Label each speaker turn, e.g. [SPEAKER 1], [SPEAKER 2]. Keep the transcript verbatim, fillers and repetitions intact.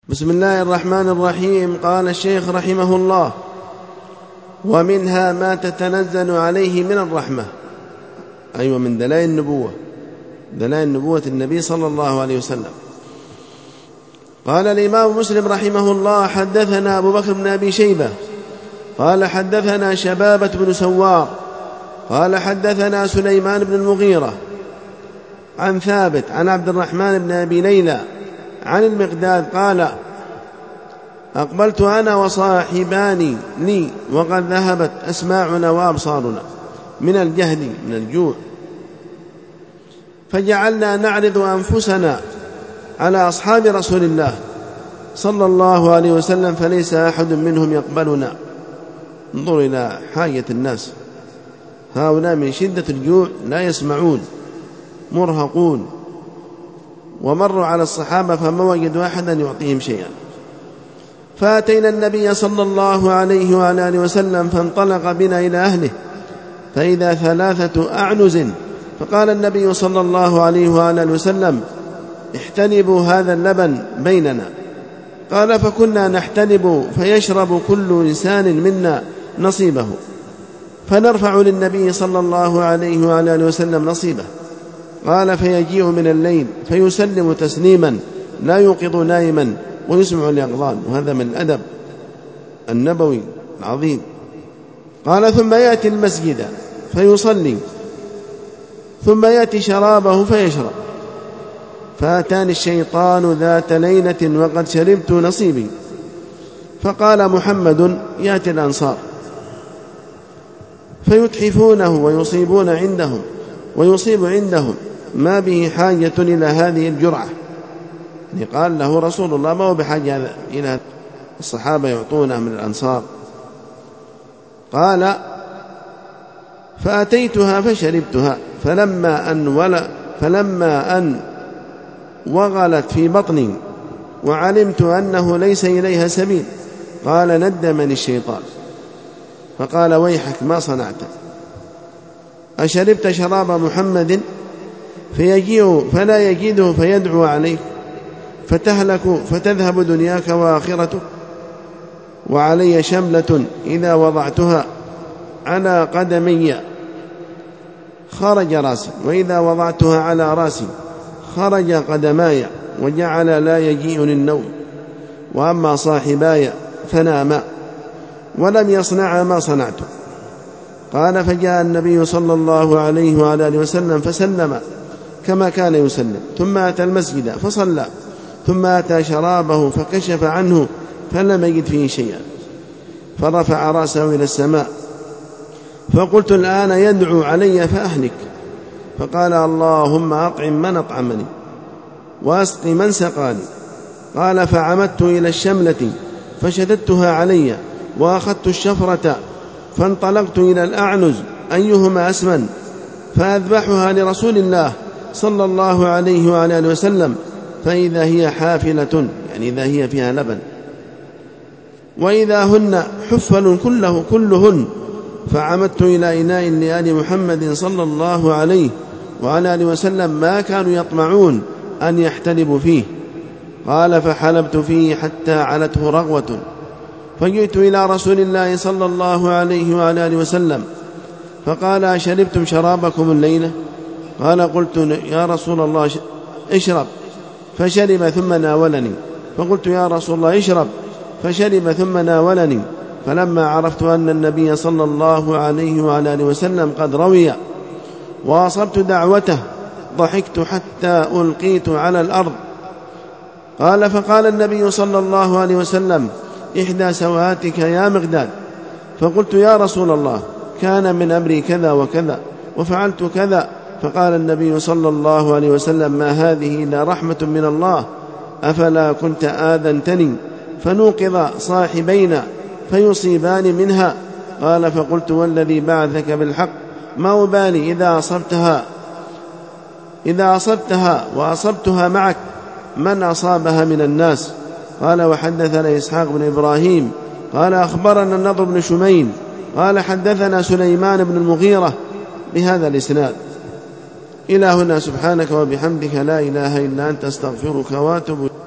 [SPEAKER 1] بسم الله الرحمن الرحيم. قال الشيخ رحمه الله: ومنها ما تتنزل عليه من الرحمة، أيوة من دلائل النبوة، دلائل نبوة النبي صلى الله عليه وسلم. قال الإمام مسلم رحمه الله: حدثنا أبو بكر بن أبي شيبة قال حدثنا شبابة بن سوار قال حدثنا سليمان بن المغيرة عن ثابت عن عبد الرحمن بن أبي ليلى عن المقداد قال: أقبلت أنا وصاحباني لي وقد ذهبت أسماعنا وأبصارنا من الجهد من الجوع، فجعلنا نعرض أنفسنا على أصحاب رسول الله صلى الله عليه وسلم فليس أحد منهم يقبلنا. انظر إلى حاجة الناس، هؤلاء من شدة الجوع لا يسمعون، مرهقون، ومروا على الصحابة فما وجدوا أحدا يعطيهم شيئا. فأتينا النبي صلى الله عليه وعلى آله وسلم فانطلق بنا إلى أهله فإذا ثلاثة أعنز، فقال النبي صلى الله عليه وعلى آله وسلم: احتلبوا هذا اللبن بيننا. قال: فكنا نحتلب فيشرب كل إنسان منا نصيبه، فنرفع للنبي صلى الله عليه وعلى آله وسلم نصيبه. قال: فيجيء من الليل فيسلم تسليما لا يوقظ نائما ويسمع اليقظان. وهذا من الأدب النبوي العظيم. قال: ثم يأتي المسجد فيصلي ثم يأتي شرابه فيشرب. فأتاني الشيطان ذات ليلة وقد شربت نصيبي، فقال: محمد يأتي الأنصار فيتحفونه ويصيبون عندهم ويصيب عندهم ما به حاجة إلى هذه الجرعة. يعني قال له رسول الله: ما هو بحاجة إلى الصحابة يعطونه من الأنصار. قال: فأتيتها فشربتها فلما أن, ولا فلما أن وغلت في بطني وعلمت أنه ليس إليها سبيل، قال: ندمني الشيطان فقال: ويحك ما صنعت؟ أشربت شراب محمد فيجيء فلا يجده فيدعو عليك فتهلك فتذهب دنياك وآخرتك، وعلي شملة إذا وضعتها على قدمي خرج راسي، وإذا وضعتها على راسي خرج قدماي، وجعل لا يجيئني النوم. وأما صاحباي فناما ولم يصنع ما صنعت. قال: فجاء النبي صلى الله عليه وعلى آله وسلم فسلم كما كان يسلم، ثم أتى المسجد فصلى، ثم أتى شرابه فكشف عنه فلم يجد فيه شيئا، فرفع رأسه إلى السماء، فقلت: الآن يدعو علي فأهلك. فقال: اللهم أطعم من أطعمني وأسق من سقاني. قال: فعمدت إلى الشملة فشددتها علي وأخذت الشفرة فانطلقت إلى الأعنز أيهما أسمن فأذبحها لرسول الله صلى الله عليه وعلى آله وسلم، فإذا هي حافلة، يعني إذا هي فيها لبن، وإذا هن حفل كله كلهن. فعمدت إلى إناء لآل محمد صلى الله عليه وعلى آله وسلم ما كانوا يطمعون أن يحتلبوا فيه. قال: فحلبت فيه حتى علته رغوة، فجئت إلى رسول الله صلى الله عليه وعلى آله وسلم فقال: أشربتم شرابكم الليلة؟ قال: قلت: يا رسول الله اشرب. فشرب ثم ناولني، فقلت: يا رسول الله اشرب. فشرب ثم ناولني. فلما عرفت أن النبي صلى الله عليه وعلى آله وسلم قد روي وأصبت دعوته ضحكت حتى ألقيت على الأرض. قال: فقال النبي صلى الله عليه وسلم: إحدى سواتك يا مقداد. فقلت: يا رسول الله كان من أمري كذا وكذا وفعلت كذا. فقال النبي صلى الله عليه وسلم: ما هذه إلا رحمة من الله، أفلا كنت آذنتني فنوقظ صاحبينا فيصيبان منها؟ قال: فقلت: والذي بعثك بالحق ما أبالي إذا أصبتها إذا أصبتها وأصبتها معك من أصابها من الناس. قال: وحدثنا إسحاق بن إبراهيم قال: أخبرنا النضر بن شميل قال: حدثنا سليمان بن المغيرة بهذا الإسناد إلى هنا. سبحانك وبحمدك لا إله إلا أنت، استغفرك واتوب إليك.